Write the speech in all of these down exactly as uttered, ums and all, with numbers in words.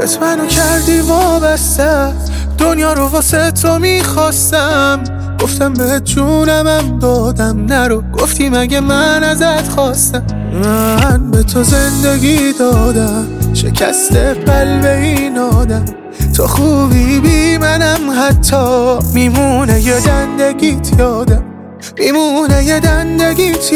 دلت منو کردی وابسته، دنیا رو واسه تو میخواستم. گفتم به جونمم دادم نرو، گفتی مگه من ازت خواستم. من به تو زندگی دادم، شکست قلب این آدم. تو خوبی بی منم حتی میمونه یه دندگیت یادم، میمونه یه دندگیت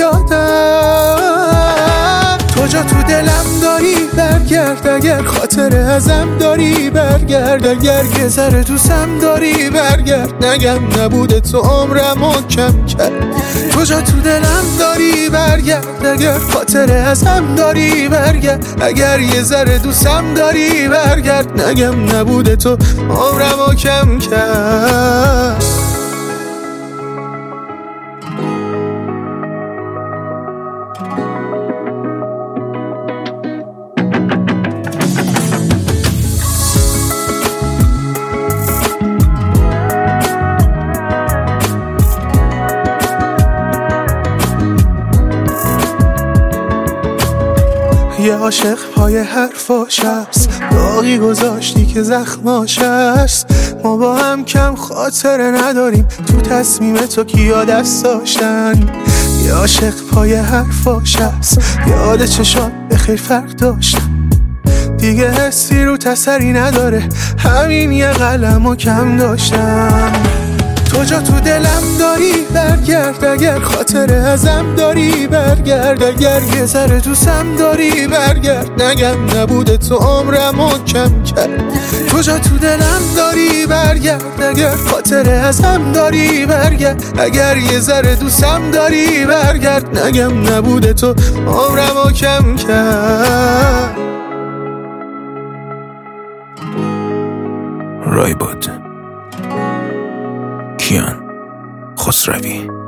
یادم. تو جا تو دلم داری برگرد، اگر خاطر ازم داری برگرد، اگر یه ذره دوستم داری برگرد. نگم نبوده تو عمرمو کم کرد. تو جا تو دلم داری برگرد، اگر خاطر ازم داری برگرد، اگر یه ذره دوستم داری برگرد. نگم نبوده تو عمرمو کم کرد. یه عاشق پای حرفاش هست، داغی گذاشتی که زخماش هست. ما با هم کم خاطره نداریم، تو تصمیم تو کیا دست داشتن. یه عاشق پای حرفاش هست، یاد چشات بخیر فرق داشتن. دیگه حسی رو تسری نداره، همین یه قلمو کم داشتم. تو جا تو دلم داری برگرد، اگر خاطر ازم داری برگرد، اگر یه ذره دوستم داری برگرد. نگم نبوده تو عمرمو کم کرد. تو جا تو دلم داری برگرد، اگر خاطر ازم داری برگرد، اگر یه ذره دوستم داری برگرد. نگم نبوده تو عمرمو کم کرد. رایباد کیان خسروی.